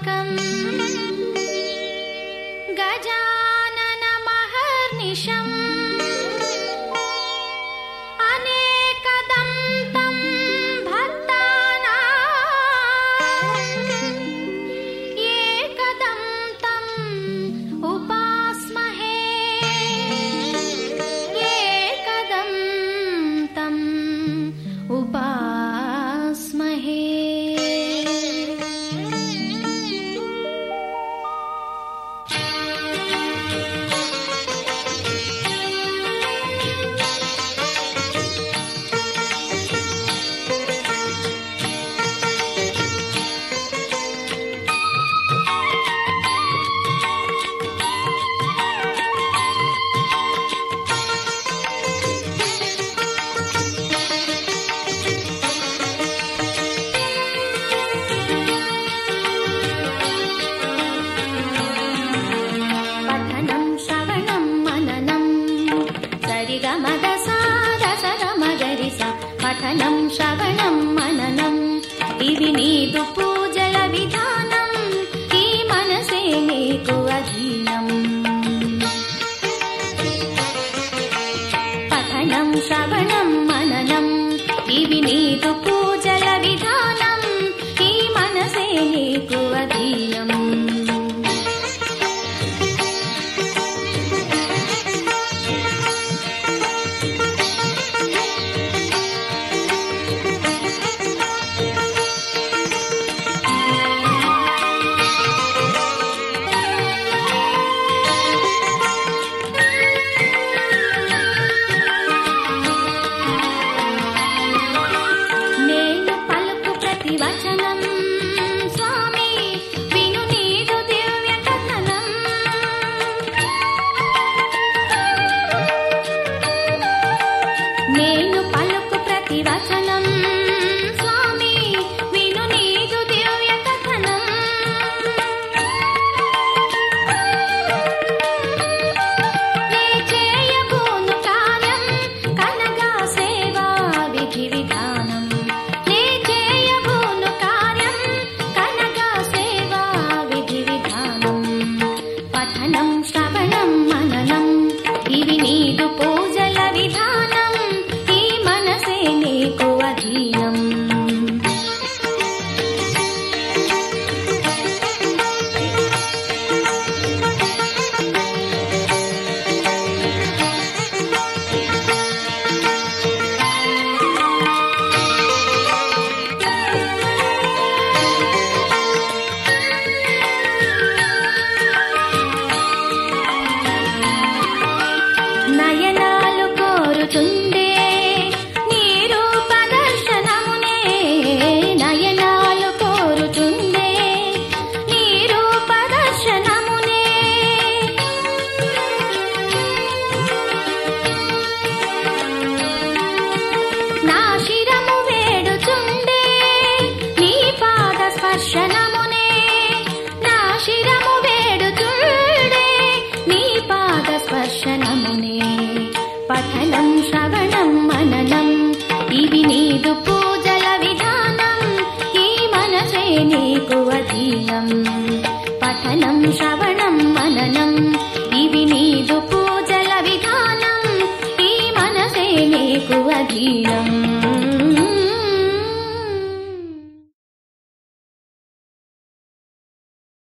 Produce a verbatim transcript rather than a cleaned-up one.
गजाननमाकं गजाननमहर्निशम् अनेकदन्तं भक्तानां एकदन्तम् उपास्महे एकदन्तम् उपास्महे। పఠనం శ్రవణం మననం ఇవి నీదు పూజల విధానం ఈ మనసే నీకు అధీనం। పఠనం శ్రవణం మననం ఇవి నీదు పూజల విధానం ఈ మనసే నీకు అధీనం। వచనం స్వామి విను నీదు దివ్య కథనం। నేను పలుకు ప్రతి వచనం స్వామి విను నీదు దివ్య కథనం। నే చేయబోను కార్యం కనగా సేవా విధి విధానం। పఠనం శ్రవణం మననం ఇవి నీదు పూజల విధానం ఈ మనసే నీకు అధీనం। నయనాలు కోరుచుండే నీ రూప దర్శనమునే నయనాలు కోరుచుండే నీ రూప దర్శనమునే నా శిరము వేడుచుండే నీ పాద స్పర్శనమునే నా శిరము వేడుచుండే నీ పాద స్పర్శనమునే। పఠనం శ్రవణం మననం ఇవి నీదు పూజల విధానం ఈ మనసే నీకు అధీనం। పఠనం శ్రవణం మననం ఇవి నీదు పూజల విధానం ఈ మనసే నీకు అధీనం।